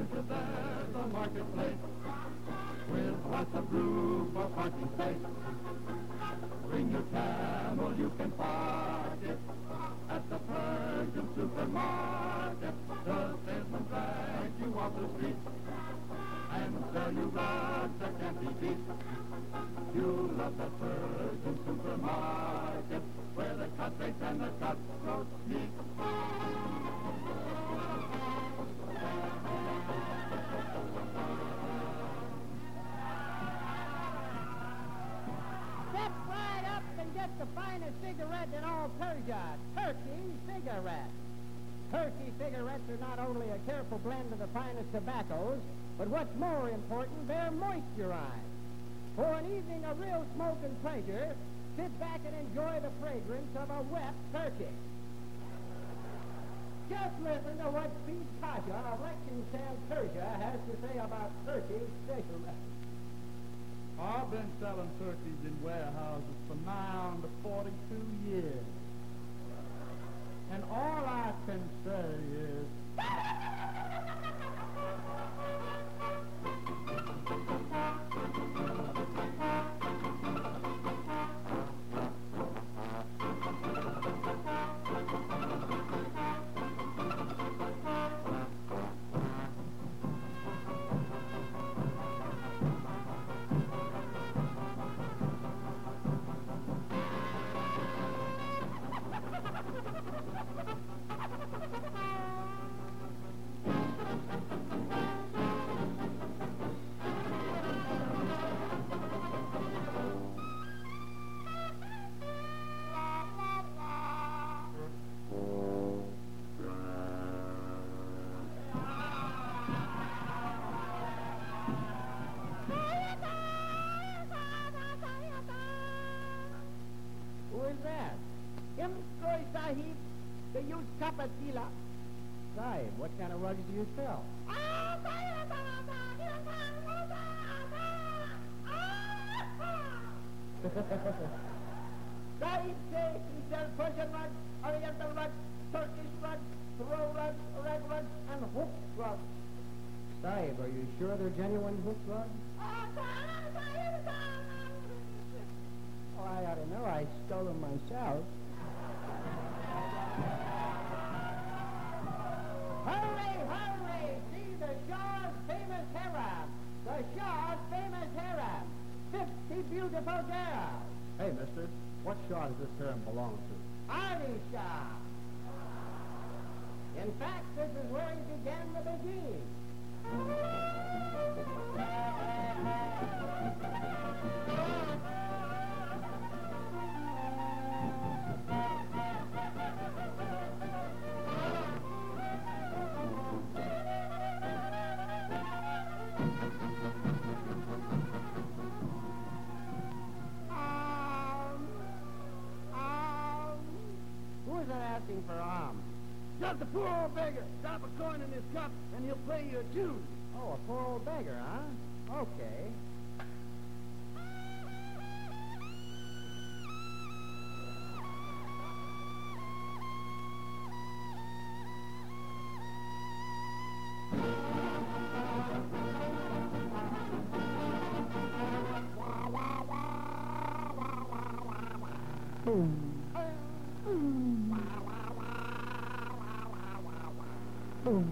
you there's a marketplace with lots of room for parking space. Bring your camel, you can park it at the Persian supermarket. The salesman drag you off the street and sell you rugs that can't be beat. You'll love the Persian supermarket where the cut rates and the cutthroats meet. Step right up and get the finest cigarette in all Persia, Turkey cigarette. Turkey cigarettes are not only a careful blend of the finest tobaccos, but what's more important, they're moisturized. For an evening of real smoke and pleasure, sit back and enjoy the fragrance of a wet turkey. Just listen to what Speed Pasha of Lexington, Persia has to say about turkey cigarettes. I've been selling turkeys in warehouses for nigh on to 42 years. And all I can say is... Who is that? Imstroy Sahib, the youth Kapatila. Sahib, what kind of rugs do you sell? Sahib say he sells Persian rugs, Oriental rugs, Turkish rugs, throw rugs, rag rugs, and hook rugs. Sahib, are you sure they're genuine hook rugs? Oh, I ought to know. I stole them myself. Hurry, hurry! See the Shah's famous harem. The Shah's famous harem. 50 beautiful girls. Hey, mister, what Shah does this harem belong to? Ali Shah. In fact, this is where he began the beguine. Who is that asking for alms? Just a poor old beggar. Drop a coin in his cup, and he'll pay your dues. Oh, a poor old beggar, huh? Okay. Boom. Boom.